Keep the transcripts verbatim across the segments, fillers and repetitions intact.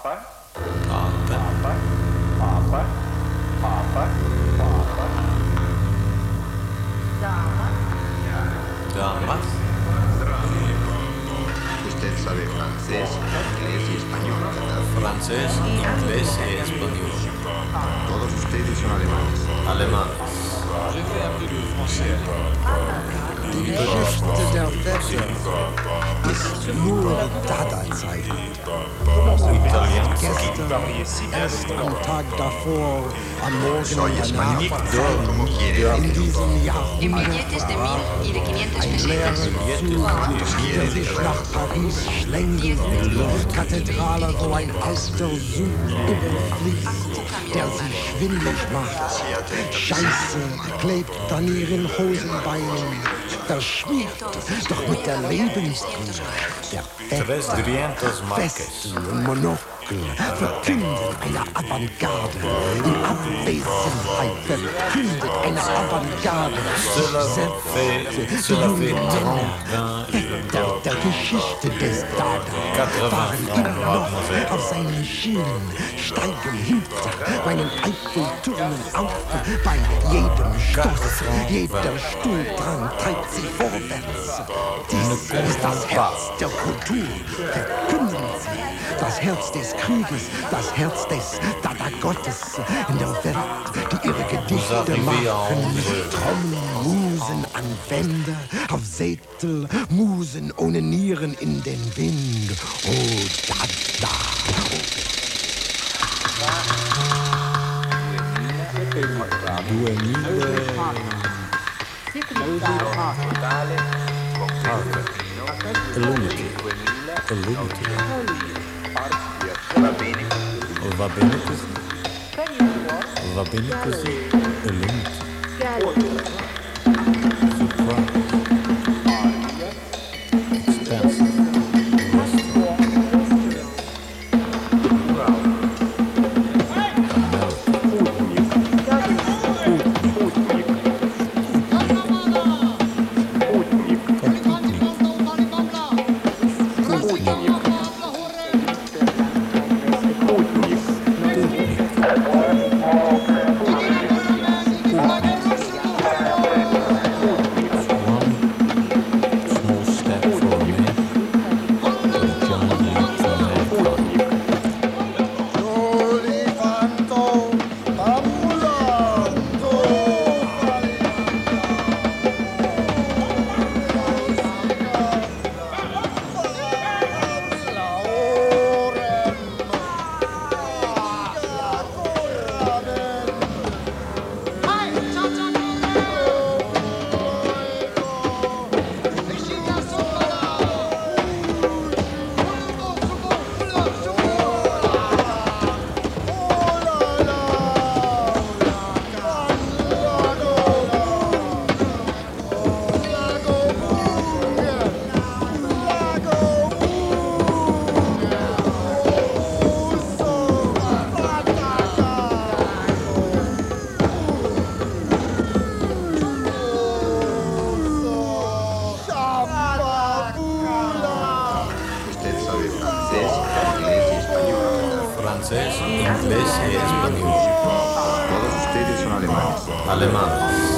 Papa. Papa. Papa. Papa. Papa. Damas. Damas. Usted sabe francés, inglés y español, ¿verdad? Francés, inglés y español. Todos ustedes son alemanes. Alemanes. Die Geschichte der Wette ist nur Dada-Zeit. Gestern, erst am Tag davor, am Morgen danach, in diesem Jahr En billetes de mil y de quinientas ein leerer pesetas. Zug, der sich nach Paris schlängelt, Kathedrale, wo ein alter Sud überfließt, der sich schwindelig macht. Scheiße klebt an ihren Hosenbeinen, verschmiert, doch mit der Lebensgrund der Tres Drientos Marques. Westen und Monokel verkündet eine Avantgarde. In Abwesenheit verkündet eine Avantgarde. Cela fait, cela fait trente, Väter der Geschichte des Dada waren immer noch auf seinen Schienen, steigen hinter meinen Eiffeltürmen auf. Bei jedem Stoß, jeder Stuhldrang treibt sie vorwärts. Dies ist das Herz der Kultur. Verkünden sie das Herz des Krieges, das Herz des Dada-Gottes in der Welt, die ihre Gedichte machen. Trommeln, Musen an Wände, auf Sätel, Musen ohne Nieren in den Wind. Oh, Dada. duemila Illuminati. Illuminati. Va bene così. Va bene così. Illuminati. Su qua. Expensive. Francés, inglés y español. Todos ustedes son alemanes. Alemanes.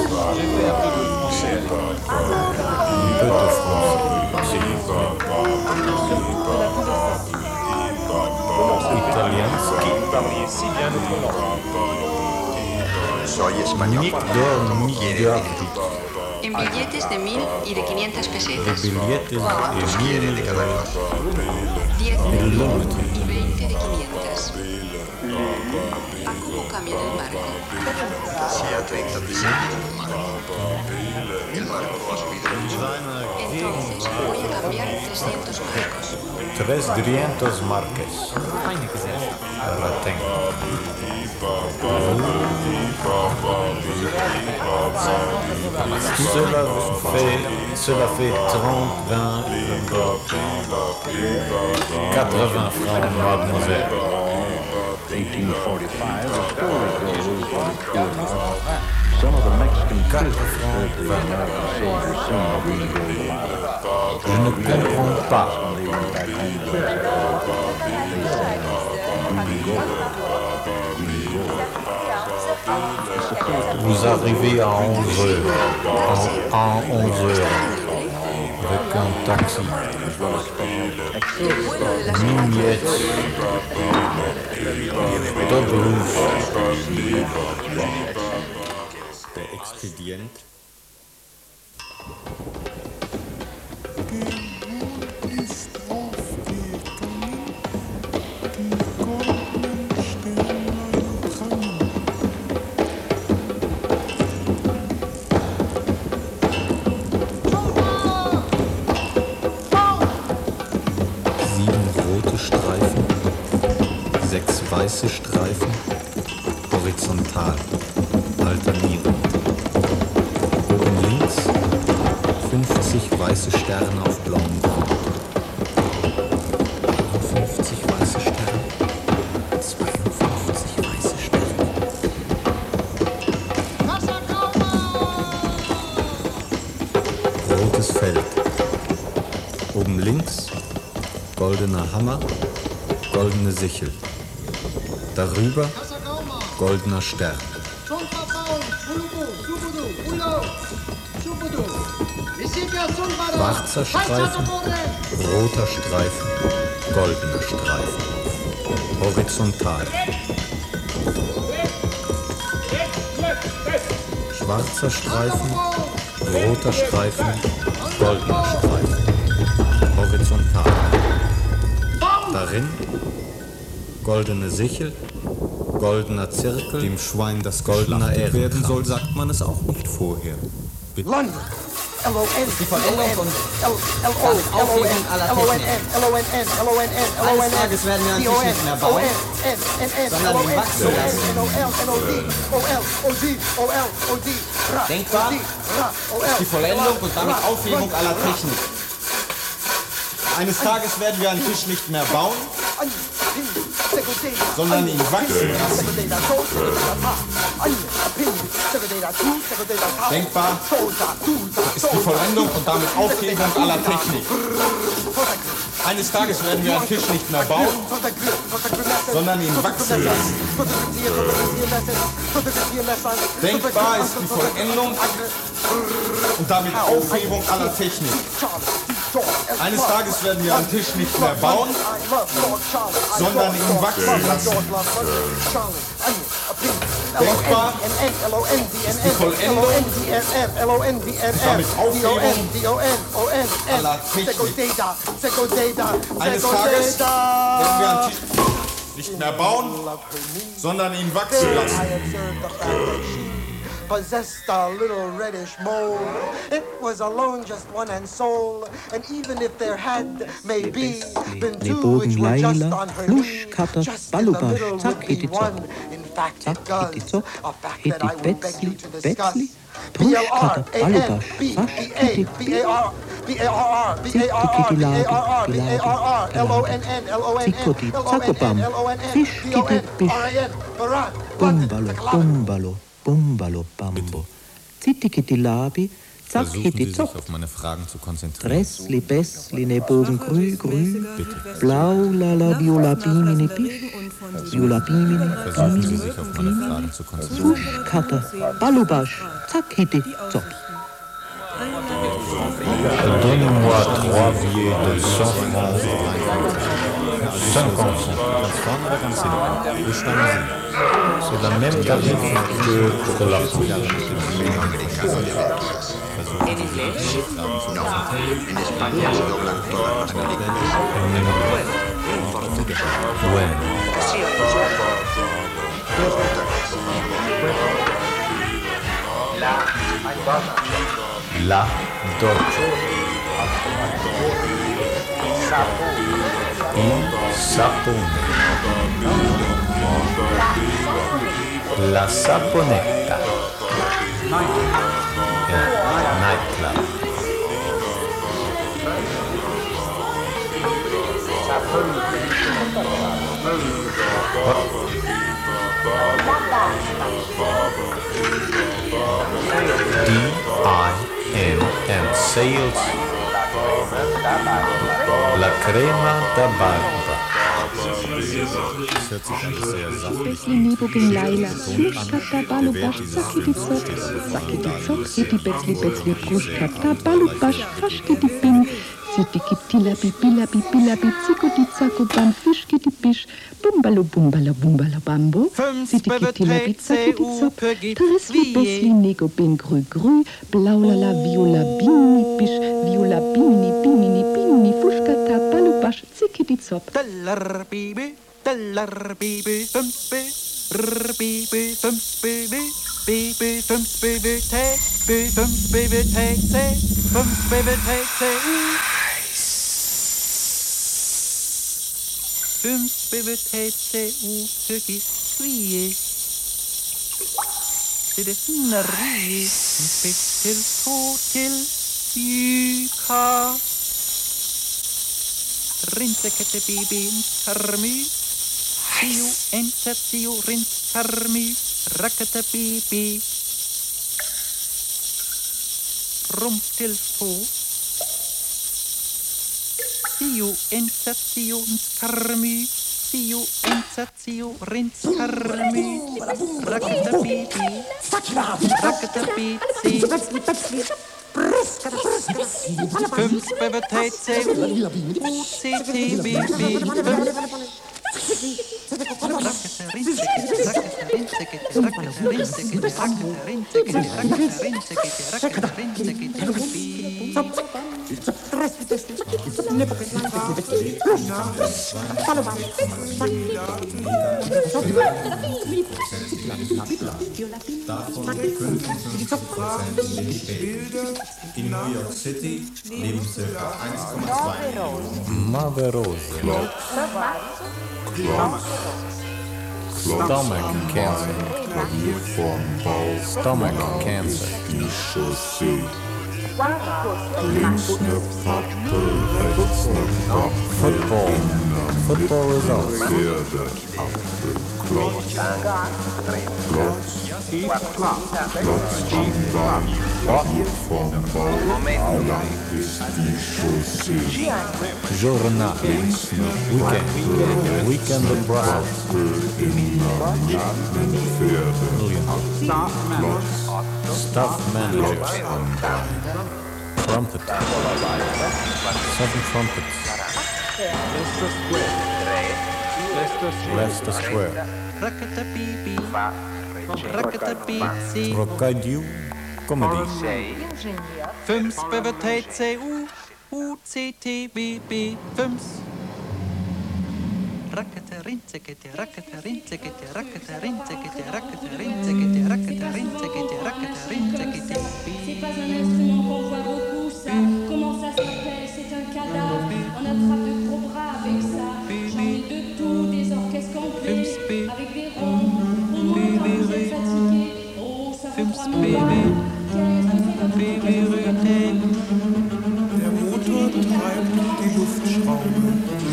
Un peu de français, s'il vous plaît. Italienski. Soy español. Nick d'or, Nick d'or. En billetes de mil y de quinientas De pesetas. billetes de mil de cada cosa. diez de mil Illuminati. y veinte de quinientas. ¿A cómo cambia el marco? Si a treinta pesetas el marco. El marco ha subido mucho. Entonces voy a cambiar trescientos marcos. Tres Drientos Marques. Retengo. Cela fait, cela fait trente, vingt, quatre-vingts francs, mademoiselle. eighteen forty-five, a story goes that some of the Mexican prisoners heard the American soldiers sing the Green Gold Ladder. Je ne comprends pas. When they went back home to Mexico, they sang Vous arrivez à onze heures. En, en onze heures. Avec un taxi. Mimietz. Dobrus. Der Expedient. Weiße Streifen, horizontal, alternierend. Oben links fünfzig weiße Sterne auf blauem Grund. einundfünfzig weiße Sterne, zweiundfünfzig weiße Sterne. Rotes Feld. Oben links goldener Hammer, goldene Sichel. Darüber goldener Stern. Schwarzer Streifen, roter Streifen, goldener Streifen. Horizontal. Schwarzer Streifen, roter Streifen, goldener Streifen. Horizontal. Darin goldene Sichel, goldener Zirkel, dem Schwein das goldener Ehrenkranz werden soll, sagt man es auch nicht vorher. Bitte. London. L O N Die Vollendung und damit Aufhebung aller Technik. Eines Tages werden wir einen Tisch nicht mehr bauen, sondern ihn wachsen lassen. Denkbar ist die Vollendung und damit Aufhebung aller Technik. Eines Tages werden wir einen Tisch nicht mehr bauen, sondern ihn wachsen lassen. Denkbar ist die Vollendung und damit Aufhebung aller Technik. Eines Tages werden wir einen Tisch nicht mehr bauen, sondern ihn wachsen lassen. Denkbar ist die Vollendung und damit Aufhebung aller Technik. Eines Tages werden wir einen Tisch nicht mehr bauen, sondern ihn wachsen lassen. Denkbar ist die Vollendung und damit Aufhebung aller Technik. Eines Tages werden wir einen Tisch nicht mehr bauen, sondern ihn wachsen lassen. Possessed a little reddish mole. It was alone, just one and sole. And even if there had, maybe, been two which were just on her knee, just as a little would be one. In fact, it does. A fact that I would beg you to discuss. B L R A N B B A B A R B A R R B A R R B A R R B A R R L O N N L O N N L O N N L O N N B O N R A N Baran Bumbalo, bumbalo, bumbalo, bambo. Zitikitilabi, zack, hiti, zock. Auf meine Fragen zu konzentrieren. Dressli, Bessli, ne Bogen, grü, grü. Blau, lala, viola, bimini, bisch. Viola, bimini, Versuchen Sie sich auf meine Fragen zu konzentrieren. Susch, Kater, balubasch, zack, hiti, zock. Donnez-moi trois billets de cent francs. cinquante francs. C'est la même tarif que pour la En inglés, no. En España se doblan todas las películas. En portugués. Bueno. Sí o no. Dos detalles. La doccia. Il sapone. La saponetta. Yeah, nightclub. D I N M Sales. La crema da barba. Das hört sich alles sehr sachlich Besli nebo gen Laila, Sluschkata, Balubasch, Zakidizok, Zakidizok, Siti Betzli Betzli, Bruschkata, Balubasch, Faschkidibing, Zitiki Tilabi, Bilabi, Bilabi, Zikoti, Zako, Bam, Fischkiti, Bisch, Bumbalo, Bumbala, Bumbala, Bambo, Zitiki Tilabi, Zakidizok, Trisli, Besli, Nego, Ben, Grü, Grü, Blaulala, Viola, Bimini, Bisch, Viola, Bimini, Bimini, Bimini, Fuschkata, Balubasch, Zikidizok. Daller Baby, Daller Baby, fünf B, R Baby, fünf Baby, Baby, fünf Baby, T, B, fünf Baby, T, C, fünf Baby, T, C, U. Fünf Baby, T, C, U, Türkis, Trie. Det är snarri, fick till två till Syka. Rinsekete bibi, tarmy. Sio, enset, sio, rins, tarmy. Rakete bibi. Rump till två. Sio, enset, sio, tarmy. Sio, enset, sio, rins, tarmy. Rakete bibi. Rakete bibi. Fünf B V T C U C T B B Davon fünfundfünfzig Prozent in den Städten. In New York City leben ca. eins Komma zwei Millionen. Maverose. Stomach cancer. Stomach cancer. Football. Football results. Journal. Weekend. Weekend in Brussels. Staff managers. Trumpet. Seven trumpets. Leicester Square. Rockadio Comedy. Fünf B V T C U U C T B B fünf. Rakete rinsekete rakete rinsekete rakete rinsekete rakete rinsekete rakete rinsekete rakete rinsekete. C'est pas un instrument qu'on voit beaucoup ça. Comment ça s'appelle? C'est un cadavre. On attrape de gros bras avec ça. J'en ai de tout, des orchestres complets avec des ronds. On monte quand vous êtes fatigué. Oh, ça fait trois mille balles. Qu'est-ce que c'est comme Der Motor treibt die Luftschraube.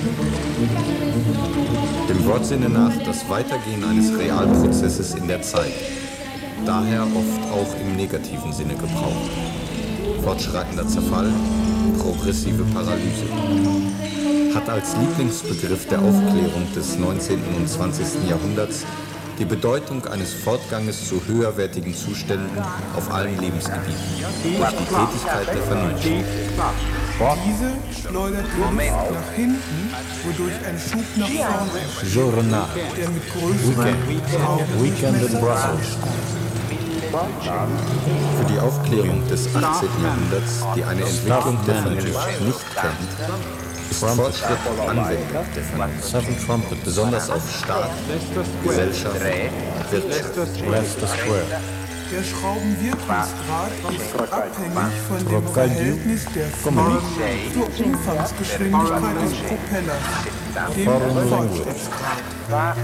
Dem Wortsinne nach das Weitergehen eines Realprozesses in der Zeit. Daher oft auch im negativen Sinne gebraucht. Fortschreitender Zerfall, progressive Paralyse. Hat als Lieblingsbegriff der Aufklärung des neunzehnten und zwanzigsten Jahrhunderts die Bedeutung eines Fortganges zu höherwertigen Zuständen auf allen Lebensgebieten durch die Tätigkeit der Vernunft. Diese schleudert die Luft nach hinten, wodurch ein Schub nach vorne entsteht, Journal. der mit größeren Weekend. Weekend in Brussels. Für die Aufklärung des achtzehnten Jahrhunderts, die eine Entwicklung der Vernunft nicht kennt, ist Fortschritt Anwendung der Vernunft. Seven Trumpet, besonders auf Staat, Gesellschaft, Wirtschaft. Leicester Square. Der Schraubenwirkungsgrad ist abhängig von dem Verhältnis der Fahrt zur Umfangsgeschwindigkeit des Propellers, dem Fortschrittsgrad.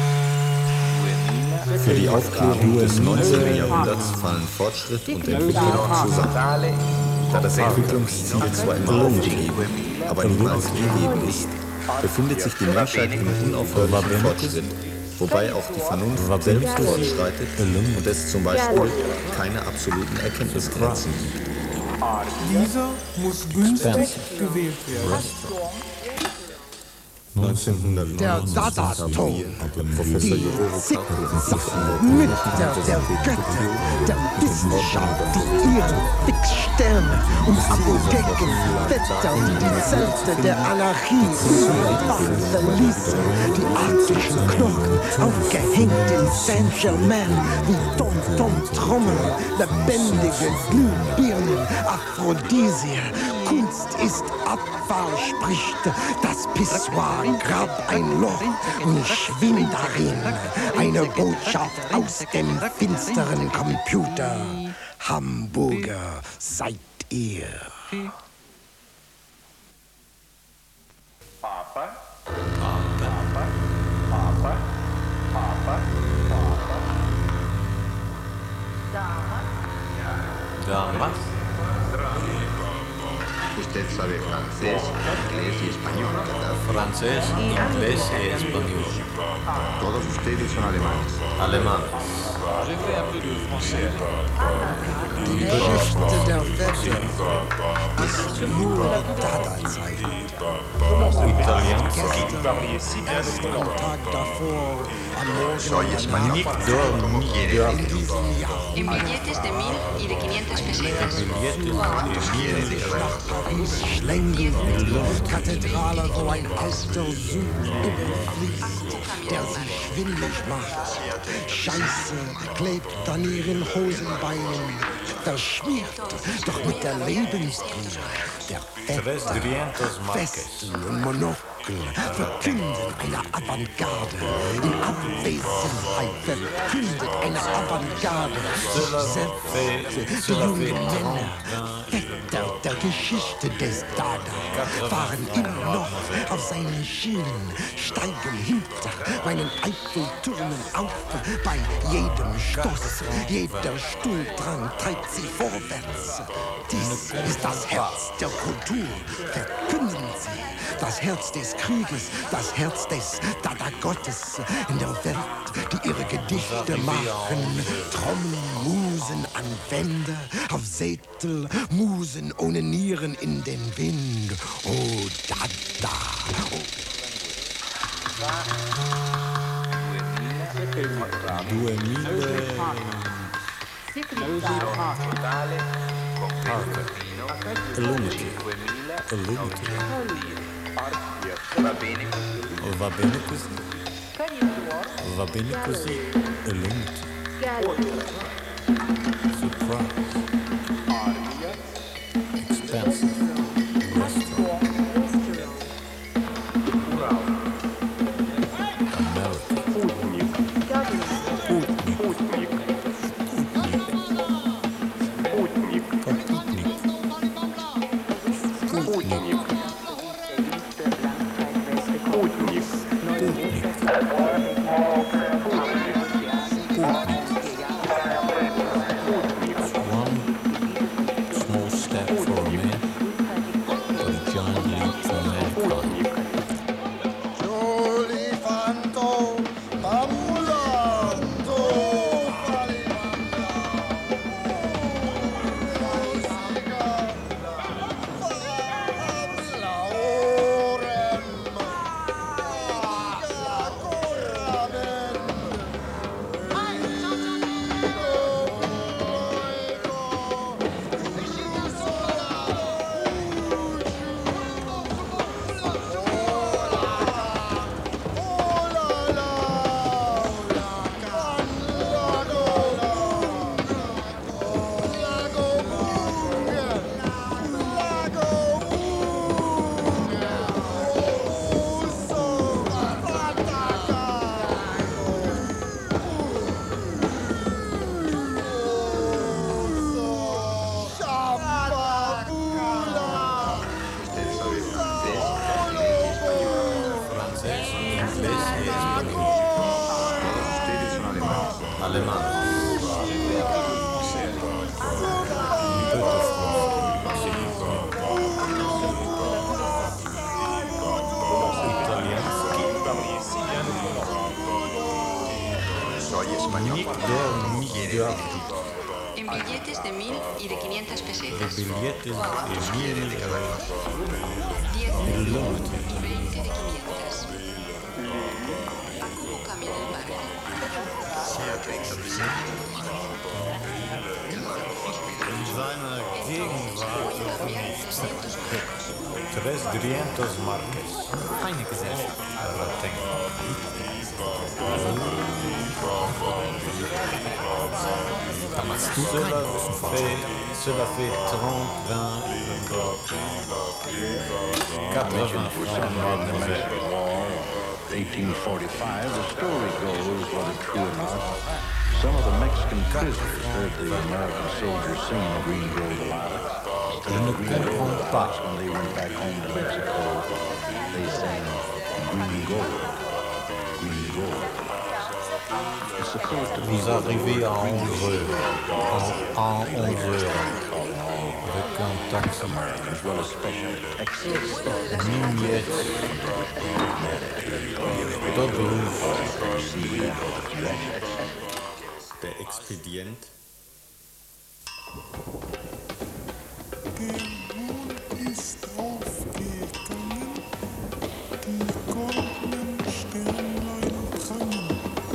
Für die Aufklärung des neunzehnten Jahrhunderts fallen Fortschritt und Entwicklung zusammen. Da das Entwicklungsziel zwar im Raum gegeben, aber niemals gegeben ist, befindet sich die Menschheit im unaufhörlichen Fortschritt, wobei auch die Vernunft selbst fortschreitet und es zum Beispiel keine absoluten Erkenntnisgrenzen gibt. Dieser muss günstig gewählt werden. Der Dada-Ton, die Zickzack Mütter der Götter, der Wissenschaft, die ihren Fixsterne und Apotheken, Wetter wie die Zelte der Anarchie wach verließen, die arktischen Knochen aufgehängt in Saint-Germain wie Tom-Tom-Trommeln, lebendige Glühbirnen, Aphrodisia, Kunst ist Abfall, spricht das Pissoir. Grab ein Loch und schwimm darin. Eine Botschaft aus dem finsteren Computer. Hamburger seid ihr. Papa. Papa. Papa. Papa. Papa. Damas. Usted sabe francés, inglés y español, ¿verdad? Francés, inglés y español. Todos ustedes son alemanes. Alemanes. Die Geschichte der Wette ist nur Dada-Zeit. Gestern, am Tag davor, am Soy Morgen español. danach, ¿Quiere in diesem Jahr. En billetes de mil y de quinientas pesetas. Paris schlängelt, Kathedrale, wo ein alter Süd überfließt, der sie schwindlig macht. Scheiße klebt an ihren Hosenbeinen, verschmiert, doch mit der Lebensgier der Väter, Westen und Monokel verkünden eine Avantgarde. In Abwesenheit verkündet eine Avantgarde. Selbst die jungen Männer, Väter der Geschichte des Dada, fahren immer noch auf seinen Schienen, steigen hinter meinen Eiffeltürmen auf. Bei jedem Stoß, jeder Stuhldrang treibt sie vorwärts. Dies ist das Herz der Kultur, verkünden sie. Das Herz des Krieges, das Herz des Dada-Gottes in der Welt, die ihre Gedichte machen. Trommeln, Musen an Wände, auf Sätel, Musen ohne Nieren in den Wind. Oh, Dada, oh. Illuminati. Illuminati. Va bene così. Va bene così. Illuminati. Surprise. Expensive. Restaurant. America. En billetes de mil y de quinientas pesetas. Billetes de mil. diez mil y veinte de quinientas. Tres Drientos Marques. Feine Gesellschaft. Da machst du keinen großen Fortschritt. Cela fait trente, vingt, quatre-vingts francs, mademoiselle. eighteen forty-five, the story goes, whether true or not, some of the Mexican prisoners heard the American soldiers sing Green Grove Lilacs. And the Green Grove Lilacs, when they went back home to Mexico, they sang Green Gold, Green Gold. Vous arrivez à onze heures, à onze heures, avec un taxi. Minuit, Doppelruf. Der Expedient. Ist aufgegangen, die goldenen Sternlein drangen.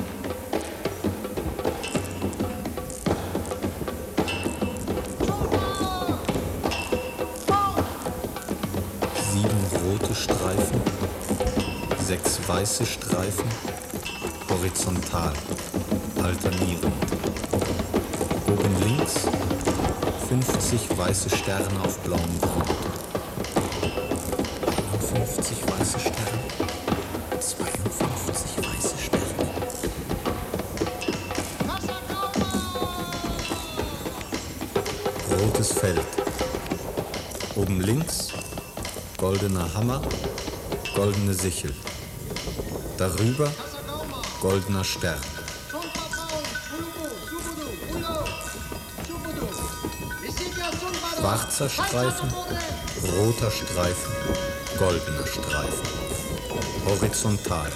Sieben rote Streifen, sechs weiße Streifen, horizontal, alternierend. Oben links fünfzig weiße Sterne auf blauem Grund. einundfünfzig weiße Sterne, zweiundfünfzig weiße Sterne. Rotes Feld. Oben links goldener Hammer, goldene Sichel. Darüber goldener Stern. Schwarzer Streifen, roter Streifen, goldener Streifen. Horizontal.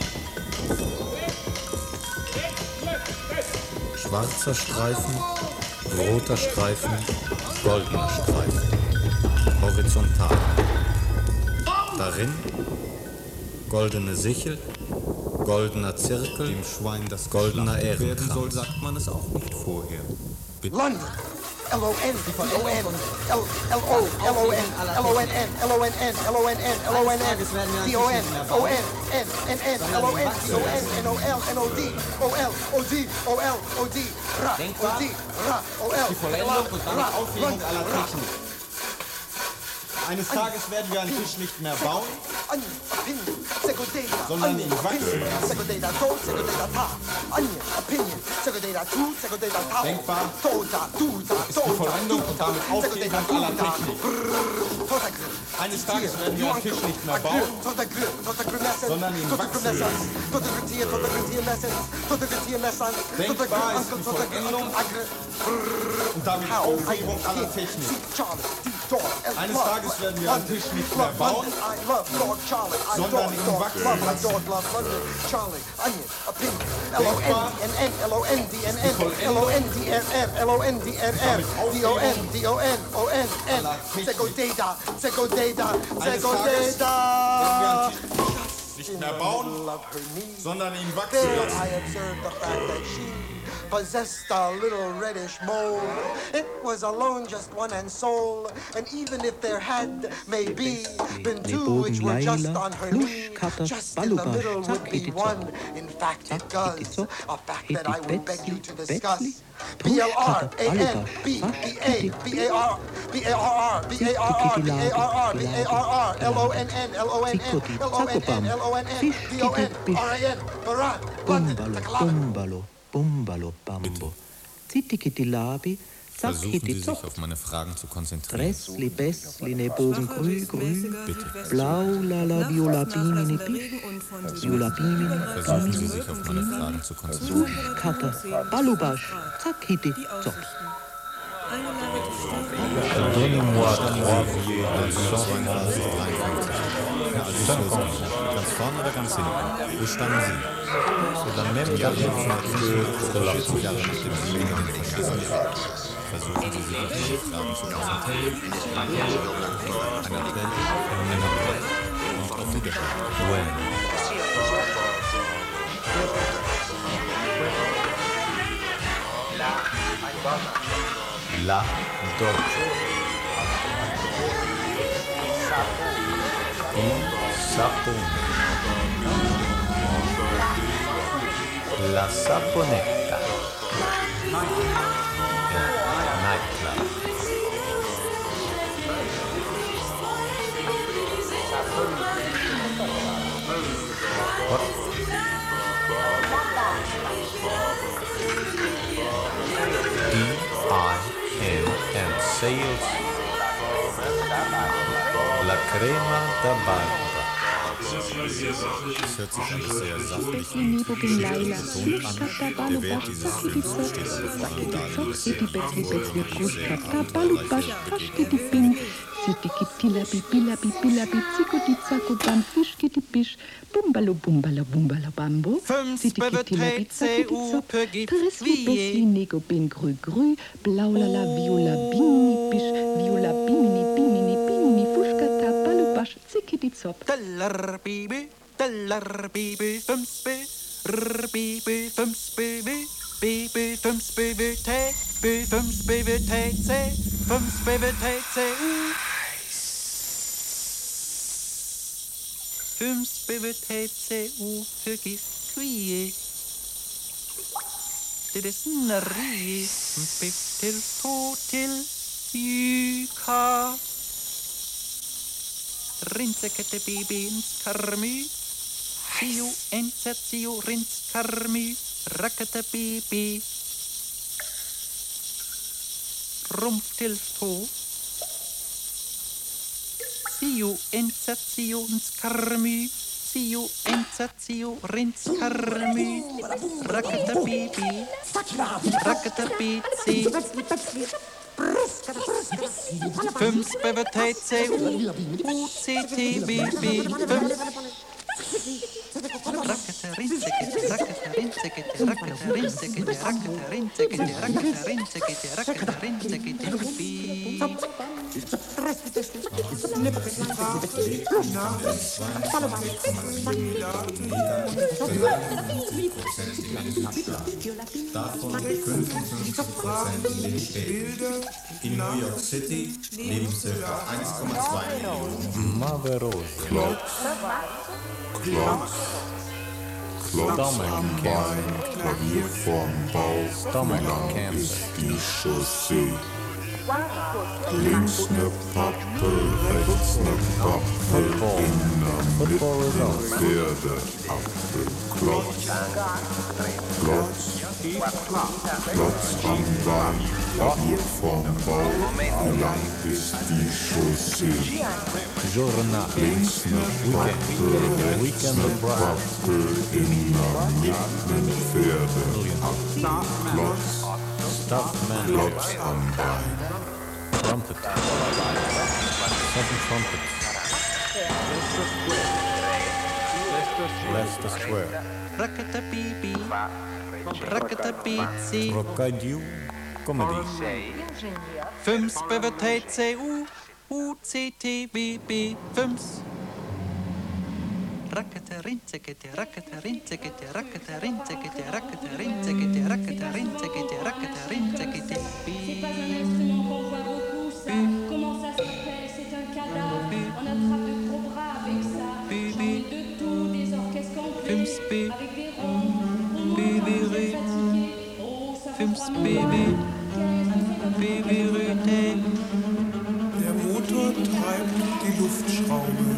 Schwarzer Streifen, roter Streifen, goldener Streifen. Horizontal. Darin goldene Sichel, goldener Zirkel, dem Schwein das goldener Ehrenkranz. Soll, sagt man es auch nicht vorher. Bitte. London. L O N D O N L O L O N L O N N L O N N L O N N L O N N D O N O N N N N L O N D O N N O L N O D O L O D O L O D R O D R O L Die Vollendung und damit Aufhebung aller Technik. Eines Tages werden wir einen Tisch nicht mehr bauen, sondern ihn wachsen lassen. Denkbar ist die Vollendung und damit Aufhebung aller Technik. Eines Tages werden wir einen Tisch nicht mehr bauen, sondern ihn wachsen lassen. Denkbar ist die Vollendung und damit Aufhebung aller Technik. Eines Tages werden wir einen Tisch nicht mehr bauen, sondern ihn wachsen lassen. Denkbar nicht mehr bauen, sondern ihn wachsen lassen. Possessed a little reddish mole. It was alone, just one and sole. And even if there had, maybe, been two which were just on her knee, just in the middle would be one. In fact, it does. A fact that I would beg you to discuss. B L R A N B B A B A R B A R R B A R R B A R R B A R R L O N N L O N N L O N N L O N N D O N R A N Baran London Bumbalo, Bumbalo, Bambo. Zitikitilabi, Versuchen Sie sich auf meine Fragen zu konzentrieren. Tresli, Bessli, ne Bogen, Grü, Grü. Blau, Lala, Viola, Bimini, Bisch. Viola, Bimini, Versuchen Sie sich auf meine Fragen zu konzentrieren. Susch, Kata, Balubasch, Zack, Hiti, Zock. Donnez-moi trois billets de cent dreiundfünfzig. Ganz vorne oder ganz hinten? Wo standen Sie? C'est la même carrière que la vierzig Jahre nach dem Siegen in den vergangenen Jahren. Versuchen Sie sich auf diese Fragen zu konzentrieren. Ein Appell, ein Appell und auf Wiedersehen. Bueno. La Dolce. Sapone. La Saponetta. Ja, Nightclub. What? D I N and sales. La Crema da Barba. Das hört sich alles sehr sachlich und betont an. Der Wert dieses Films steht aber vor allem darin, dass er auch sehr Bumbalo, bumbalo, bumbalo, bambo. Nego, bin, grü, grü. Blau, lala, viola, bini, bisch, viola, bimini, bimini, bimini, fuschkata, balubasch, zikidi, zop. Daller, bibi, daller, bibi, fünf, b, r, bibi, fünf, b, w, bibi, fünf, b, w, t, b, fünf, b, w, t, c, fünf, b, w, t, c, u. fünf B W T C U für Giftquie. Det är snarri, biff till tå till yka. Rinsekete bibins karmy. Sio enset sio rins karmy. Rakete bibi. Rumpf till tå. Sio ensationskarmy, sio ensationskarmy, rakata bibi, rakata bibi, fünf B W T C U, U C T B B, fünf. Rakata rinsekete, rakata rinsekete, rakata rinsekete, rakata rinsekete, rakata rinsekete, rakata rinsekete, bi. Davon fünfundfünfzig Prozent in den Städten. In New York City leben ca. eins Komma zwei Millionen Maverose. Klotz, Klotz, Klotz am Bein, Klavier vorm Bauch, wie lang ist die Chaussee? Links ne Pappe, rechts ne Pappe, in der Mitte Pferdeapfel. Klotz, Klotz, Klotz am Bein, Klavier vorm Bauch, wie lang ist die Chaussee? Links ne Pappe, rechts ne Pappe, in der Mitte Pferdeapfel. Klotz, Klotz am Bein. Trumpet. Seven trumpets. Leicester Square. Rakata bibi, rakata bizi. Rockadio Comedy. fünf B W T C U, U C T B B, fünf. Rakata rinsekete, rakata rinsekete, rakata rinsekete, rakata rinsekete, rakata rinsekete, rakata rinsekete, bi. Comment ça s'appelle? C'est un cadavre. On attrape de gros bras avec ça. J'en ai de tout, des orchestres complets. Avec des ronds. Bébé, fünf Baby, Baby, Der Motor treibt die Luftschraube.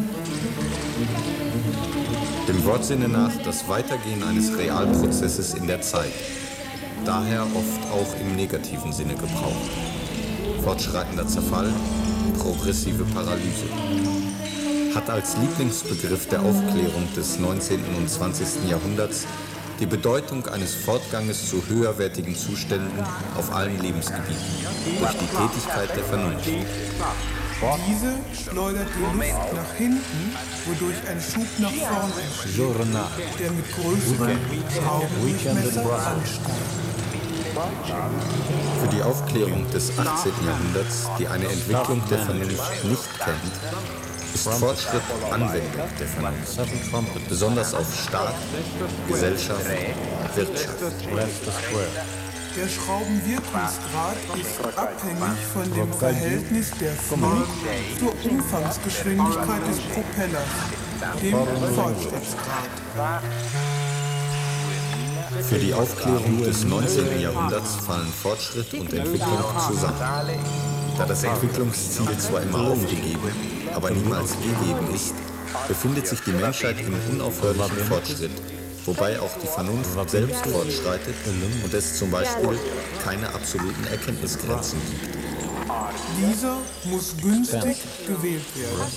Dem Wortsinne nach das Weitergehen eines Realprozesses in der Zeit. Daher oft auch im negativen Sinne gebraucht. Fortschreitender Zerfall, progressive Paralyse. Hat als Lieblingsbegriff der Aufklärung des neunzehnten und zwanzigsten Jahrhunderts die Bedeutung eines Fortganges zu höherwertigen Zuständen auf allen Lebensgebieten durch die Tätigkeit der Vernunft. Diese schleudert die Luft nach hinten, wodurch ein Schub nach vorn entsteht, der mit größeren Schraubenmessern ansteigt. Für die Aufklärung des achtzehnten Jahrhunderts, die eine Entwicklung der Vernunft nicht kennt, ist Fortschritt Anwendung der Vernunft, besonders auf Staat, Gesellschaft, Wirtschaft. Der Schraubenwirkungsgrad ist abhängig von dem Verhältnis der Fluid zur Umfangsgeschwindigkeit des Propellers, dem Fortschrittsgrad. Für die Aufklärung des neunzehnten Jahrhunderts fallen Fortschritt und Entwicklung zusammen. Da das Entwicklungsziel zwar immer aufgegeben, aber niemals gegeben ist, befindet sich die Menschheit im unaufhörlichen Fortschritt, wobei auch die Vernunft selbst fortschreitet und es zum Beispiel keine absoluten Erkenntnisgrenzen gibt. Dieser muss günstig gewählt werden.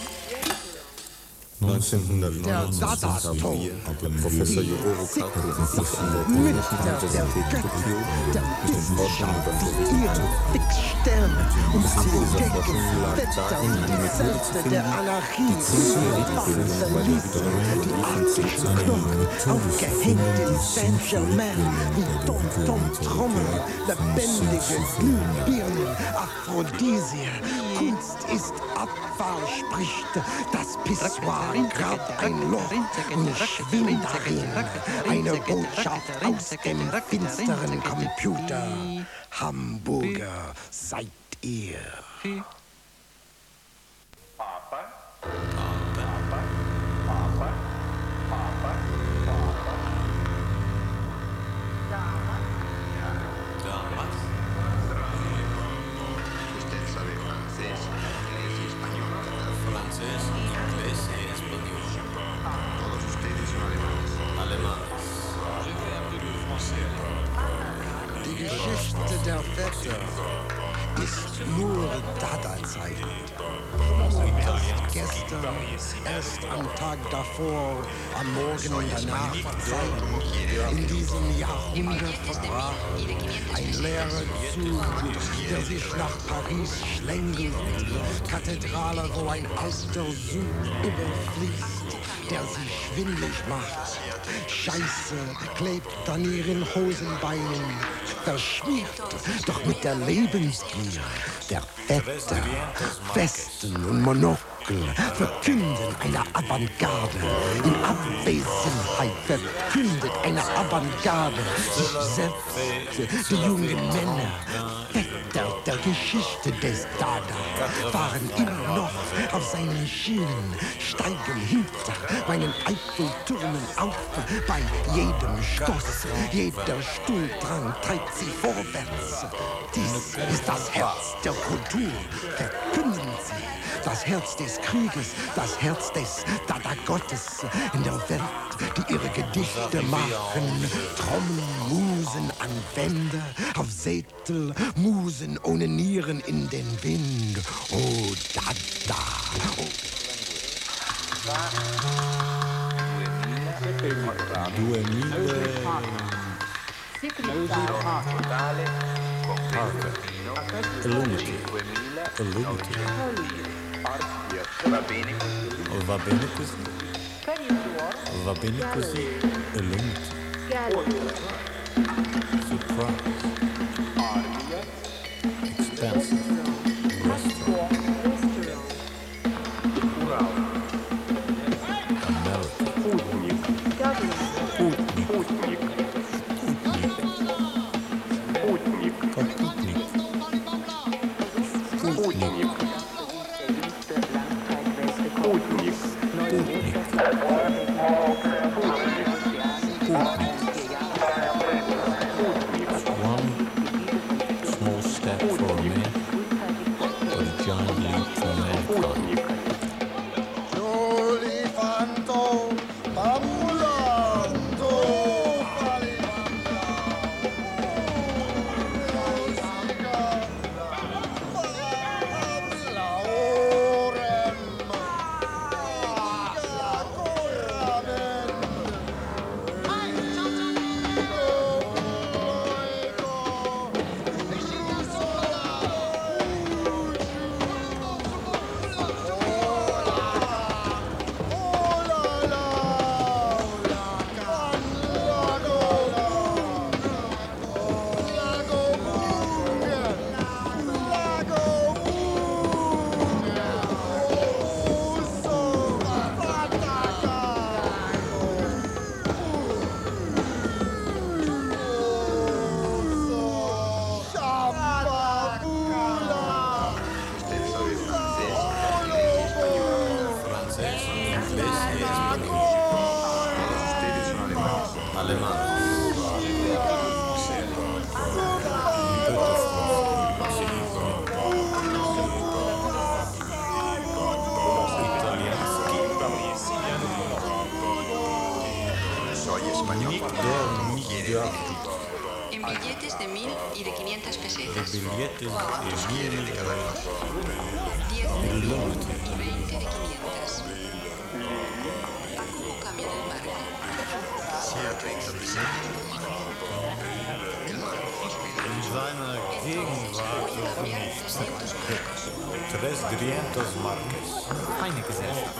neunzehnhundertneunundneunzig haben wir, Professor Juroro Kaku und ich an der Technischen Universität Tokio mit den Forschungen über Floriden. Fixsterne und das Ziel dieser Forschung lag darin, eine Methode zu finden, die Zinsmeritbildung bei der Hydrometrie von Zink zu verhindern. aufgehängt in Saint-Germain, wie Tom-Tom-Trommeln, lebendige Glühbirnen, Aphrodisier. Kunst ist Abwahl, spricht das Pissoir, grabt ein Loch und schwimmt darin. Eine Botschaft aus dem finsteren Computer. Hamburger seid ihr. Papa, Papa, Papa, Papa, Papa. Francés, inglés y español. Todos ustedes son alemanes. Alemanes. Die Geschichte der Väter ist nur Dada-Zeit. Erst gestern, erst am Tag davor, am Morgen und danach Zeit. In diesem Jahrhundert verbrach ein leerer Zug, der sich nach Paris schlängelt. Kathedrale, wo ein alter Sud überfließt, der sie schwindlig macht. Scheiße klebt an ihren Hosenbeinen, verschmiert, doch mit der Lebensgier der Väter, Westen und Monokel verkünden eine Avantgarde. In Abwesenheit verkündet eine Avantgarde sich selbst. Die jungen Männer, Väter der Geschichte des Dada, fahren immer noch auf seinen Schienen, steigen hinter meinen Eiffeltürmen auf. Bei jedem Stoß, jeder Stuhldrang treibt sie vorwärts. Dies ist das Herz der Kultur, verkünden sie. Das Herz des Krieges, das Herz des Dada-Gottes in der Welt, die ihre Gedichte machen. Trommeln, Musen an Wände, auf Sätel, Musen ohne Nieren in den Wind. Oh, Dada, oh. duemila Parker. Illuminated. Illuminated. Va bene così. Va bene così. Va bene così. Illuminated. Surprise. Expensive. Restaurant. America. Putnik. Putnik. Putnik. Putnik. Putnik. Putnik. One small step for man, but a giant leap for mankind. Alemán. En billetes de mil y de quinientas pesetas. Billetes de mil diez de mil y veinte de quinientas. ¿A cómo cambian el marco? In seiner Gegenwart trescientos marcas. Eine Gesellschaft.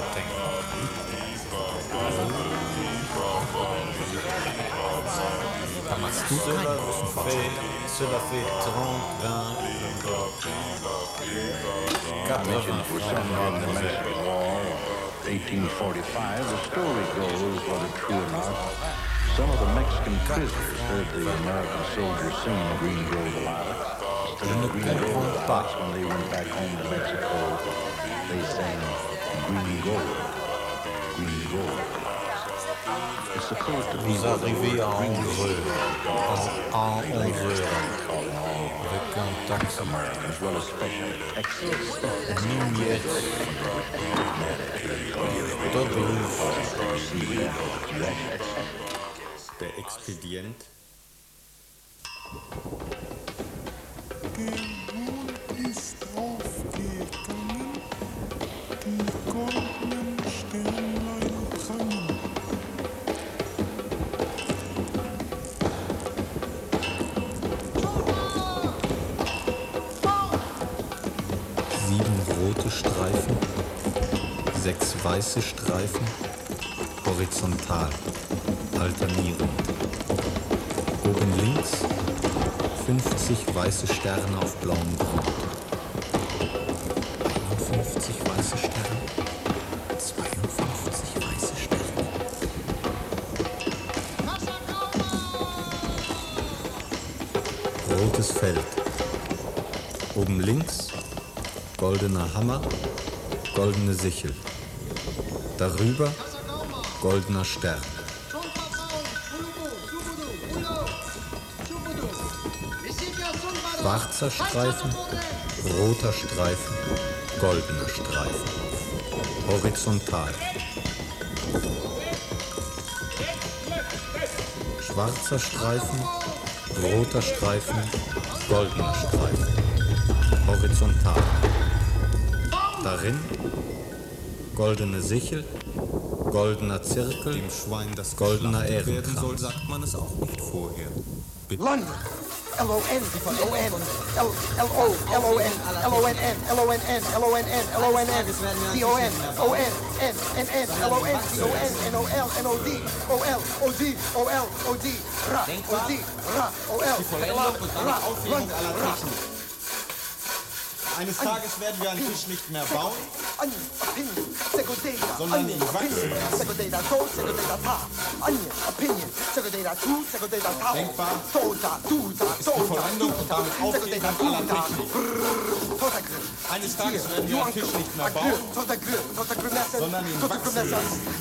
Da machst du keinen großen Fortschritt. Cela fait trente, Mentioned for some men the Mexican War of eighteen forty-five, the story goes, whether true or not, some of the Mexican prisoners heard the American soldiers sing Green Grove Ballada. And in the Green Grove Ballads, when they went back home to Mexico, they sang Green Gold, Green Gold. It's supposed to be vous arrivez à Angers, en onze heures, avec un taxi, as well as special excellent Nunez, Dobrus, der Expedient. Der Mond ist aufgegangen, die goldenen Sternlein prangen. Sieben rote Streifen, sechs weiße Streifen, horizontal, alternierend. Oben links fünfzig weiße Sterne auf blauem Grund. einundfünfzig weiße Sterne, zweiundfünfzig weiße Sterne. Rotes Feld. Oben links goldener Hammer, goldene Sichel. Darüber goldener Stern. Schwarzer Streifen, roter Streifen, goldener Streifen. Horizontal. Schwarzer Streifen, roter Streifen, goldener Streifen. Horizontal. Darin goldene Sichel, goldener Zirkel, dem Schwein das goldener Ehrenkranz. Soll, sagt man es auch nicht vorher. Bitte. London. L O N D O N L O L O N L O N N L O N N L O N N L O N N D O N O N N N N L O N D O N N O L N O D O L O D O L O D Ra O D Ra O L Die Vollendung und damit Aufhebung aller Technik. Eines Tages werden wir einen Tisch nicht mehr bauen, sondern ihn wachsen lassen. Denkbar ist die Vollendung und damit Aufhebung aller Technik. Eines Tages werden wir einen Tisch nicht mehr bauen, sondern ihn wachsen lassen.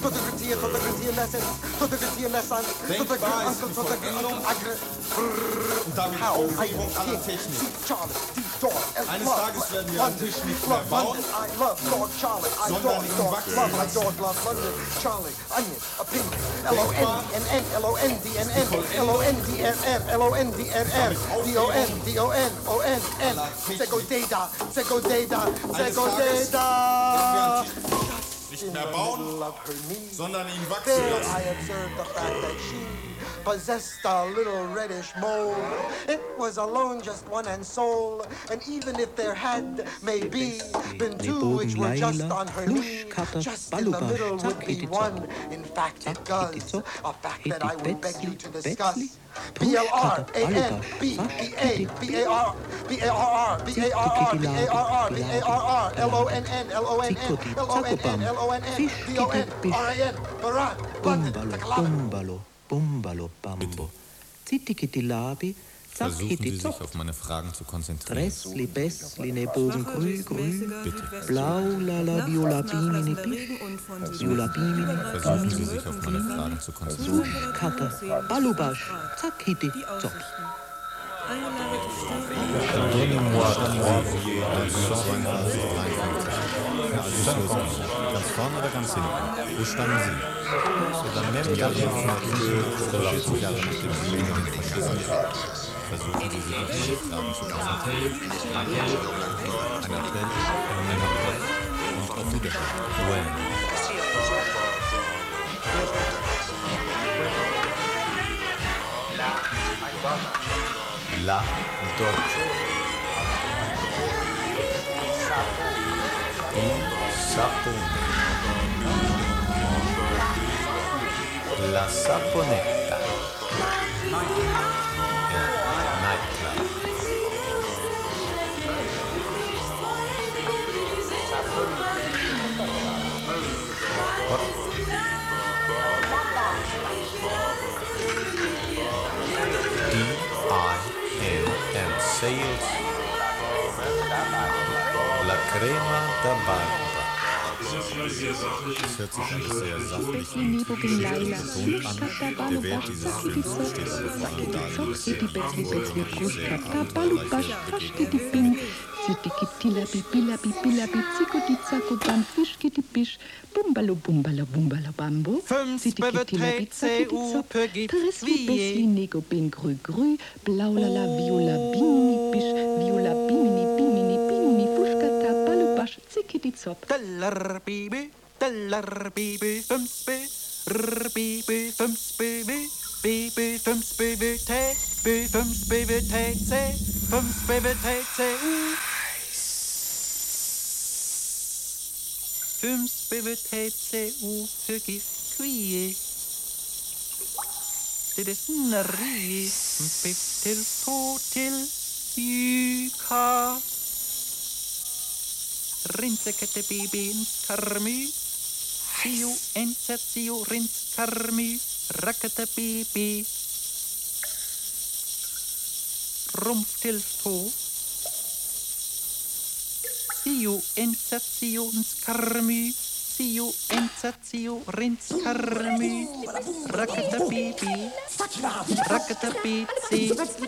Denkbar ist die Vollendung und damit Aufhebung aller Technik. Eines Tages werden wir einen Tisch nicht mehr bauen, sondern ihn wachsen lassen. L O N N N L O N D N N L O N D N N L O N D N N D O N D O N O N N Segodeda Segodeda Segodeda Nicht mehr bauen, sondern ihn wachsen lassen. Possessed a little reddish mole. It was alone, just one and sole. And even if there had, maybe, been two which were just on her knee, just in the middle would be one. In fact, it does. A fact that I would beg you to discuss. B L R A N B B A B A R B A R R B A R R B A R R B A R R L O N N L O N N L O N N L O N N D O N R A N Baran London Bumbalo, bumbalo, bambo. Zittikitilabi, zack, Versuchen hitti, Sie sich zock. auf meine Fragen zu konzentrieren. Dressli, Bessli, ne Bogen, grü, grü. Bitte. Blau, lala, viola, bimini, bisch. Viola, bimini, Versuchen Sie sich auf meine Fragen zu konzentrieren. Kater, Balubasch, zack, hitti, zock. Donnez-moi trois billets à neunzehnhundertdreiundfünfzig. Ganz vorne oder ganz hinten? Wo standen Sie? Dann nennen Sie jetzt mal vierzig Jahre nach dem Sieg über den Faschismus. Versuchen Sie sich auf meine Fragen zu konzentrieren. Ein Appell, ein Appell und auf Wiedersehen. Bueno. La Dolce. Il sapone. La saponetta. Nightclub. Sales La Crema da Barba. Das hört sich alles sehr sachlich und betont an. Der Wert dieses Films steht aber vor allem darin, dass er sehr Tila bibila bibila biziko dizako bam fisch giti bisch bumbalo bumbalo bumbalo bambo siti kitila bizaki dizop tresli besli nego bin grü grü blau lala viola bimini bisch viola bimini bimini bimini fuschkata balubasch ziki dizop Teller bibi teller bibi fünf b r bibi fünf b w bibi fünf b w t b fünf b w t c fünf b w t c u fünf b w t c u für Gift Quie det är snarri biff till tå till yka rinsekete bibin karmy sio enset sio rins karmy rakete bibi rumpf till tå sio enset sio rins karmy sio enset sio rins karmy rakete bibi rakete bibi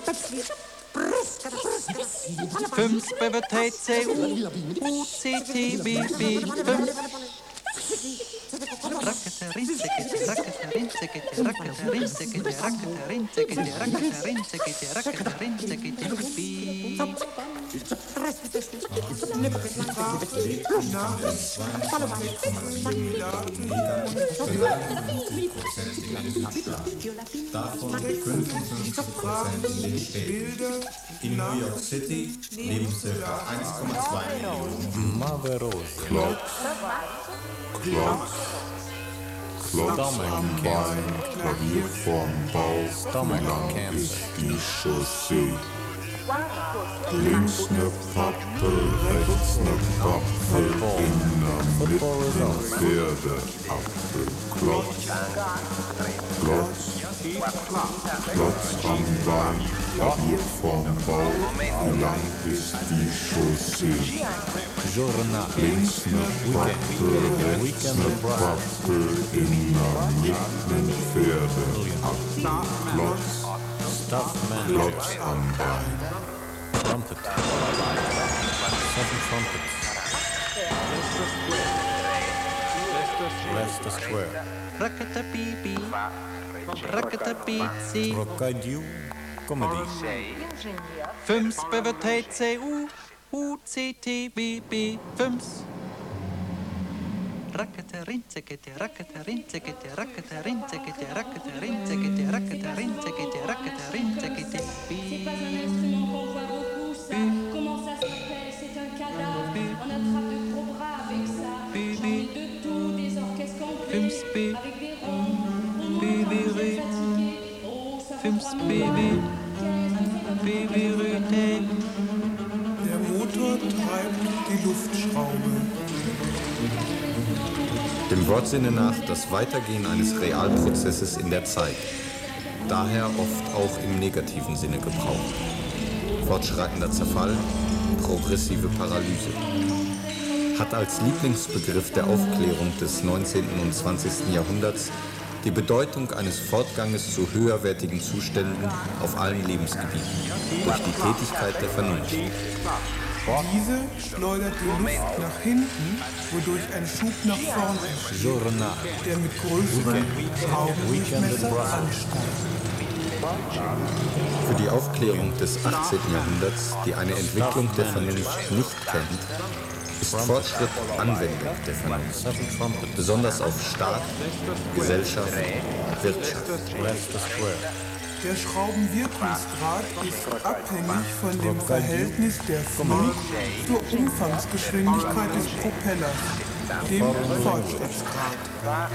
fünf B W T C U U C T B B fünf Rakete rinsekete rakete rinsekete rakete rinsekete rakete rinsekete rakete rinsekete rakete rinsekete bi Davon fünfundfünfzig Prozent in den Städten. In New York City leben ca. eins Komma zwei Millionen Maverose. Klotz, Klotz, Klotz am Bein, Klavier vorm Bauch, wie lang ist die Chaussee? Links ne Pappe, rechts ne Pappe, in der Mitte ne Pferdeapfel. Klotz, Klotz, Klotz am Bein, Klavier vorm Bauch, wie lang ist die Chaussee? Links ne Pappe, rechts ne Pappe, in der Mitte ne Pferdeapfel. Klotz, Klotz am Bein. Trumpet. Seven trumpets. Rest the square. Rakete bibi rakete bizi Rockaidu Comedy. fünf B W T C U U C T B B fünf Rakete rinsekete rakete rinsekete rakete rinsekete rakete rinsekete rakete rinsekete rakete rinsekete bi Comment ça s'appelle? C'est un cadavre. On attrape de gros bras avec ça. J'en ai de tout, des orchestres complets. Avec des ronds. Baby Rü Fünf Baby Baby Rü Der Motor treibt die Luftschraube. Dem Wortsinne nach das Weitergehen eines Realprozesses in der Zeit. daher oft auch im negativen Sinne gebraucht. Fortschreitender Zerfall, progressive Paralyse. Hat als Lieblingsbegriff der Aufklärung des neunzehnten und zwanzigsten Jahrhunderts die Bedeutung eines Fortganges zu höherwertigen Zuständen auf allen Lebensgebieten durch die Tätigkeit der Vernunft. Diese schleudert die Luft nach hinten, wodurch ein Schub nach vorn entsteht, der mit größerem Raumdurchmesser ansteigt. Für die Aufklärung des achtzehnten Jahrhunderts, die eine Entwicklung der Vernunft nicht kennt, ist Fortschritt Anwendung der Vernunft, besonders auf Staat, Gesellschaft, Wirtschaft. Der Schraubenwirkungsgrad ist abhängig von dem Verhältnis der Flug zur Umfangsgeschwindigkeit des Propellers, dem Fortschrittsgrad.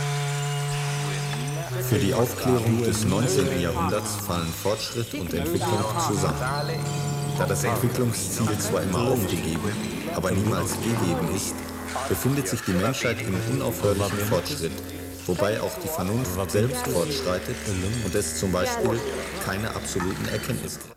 Für die Aufklärung des neunzehnten Jahrhunderts fallen Fortschritt und Entwicklung zusammen. Da das Entwicklungsziel zwar immer aufgegeben, aber niemals gegeben ist, befindet sich die Menschheit im unaufhörlichen Fortschritt, wobei auch die Vernunft selbst fortschreitet und es zum Beispiel keine absoluten Erkenntnisse gibt.